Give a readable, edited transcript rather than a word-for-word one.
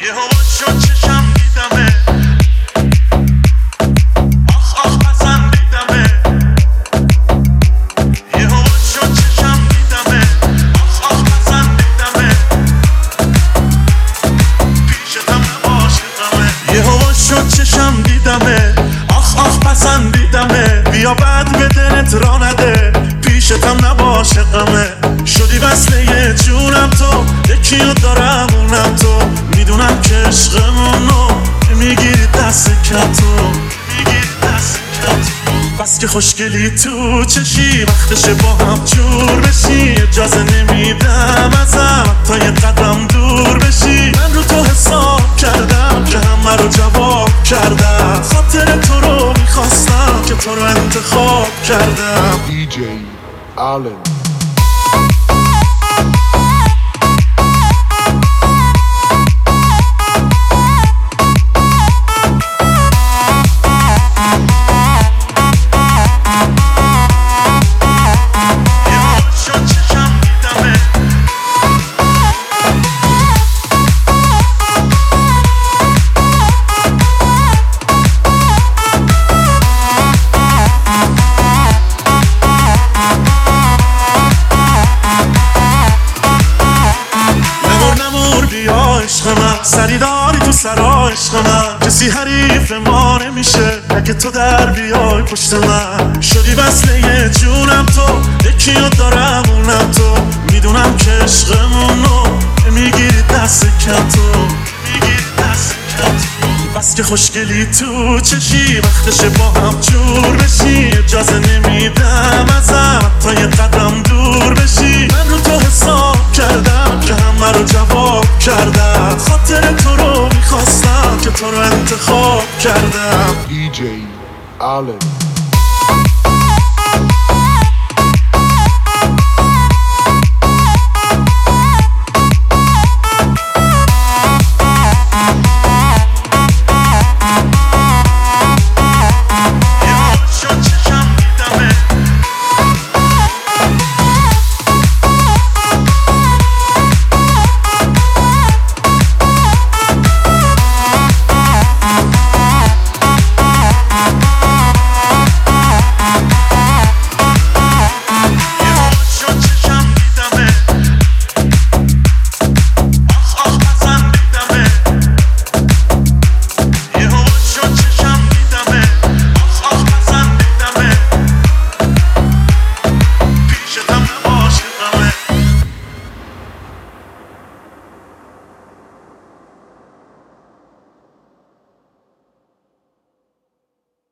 یه هوا شد چشم دیدمه، آخ آخ پسندیدمه. یه هوا شد چشم دیدمه، آخ آخ پسندیدمه. پیشتم عاشقمه. یه هوا شد چشم دیدمه، آخ آخ پسندیدمه. بیا بعد به دلت را نده، پیشتم نباشقمه. شدی وصله جونم تو، یکیو دارم اونم تو. میدونم که عشقمونو میگیری دست کتو، بس که خوشگلی تو چشی. وقتشه با هم جور بشی، اجازه نمیدم ازم تا یه قدم دور بشی. من رو تو حساب کردم که همه رو جواب کردم. خاطر تو رو میخواستم که تو رو انتخاب کردم. DJ Allen. سریداری تو سرا عشق من، کسی حریف ما نمیشه اگه تو در بیای پشت من. شدی وصله جونم تو، یکیو دارم اونم تو. میدونم که عشقمونو میگیری دست کتو، بس که خوشگلی تو چشی. وقتشه با هم جور بشی، اجازه نمیدم ازم تا یه قدم دور بشی. من رو تو حساب کردم که همه رو جواب کردم. خاطر تو رو میخواستم که تو رو انتخاب کردم. DJ Allen.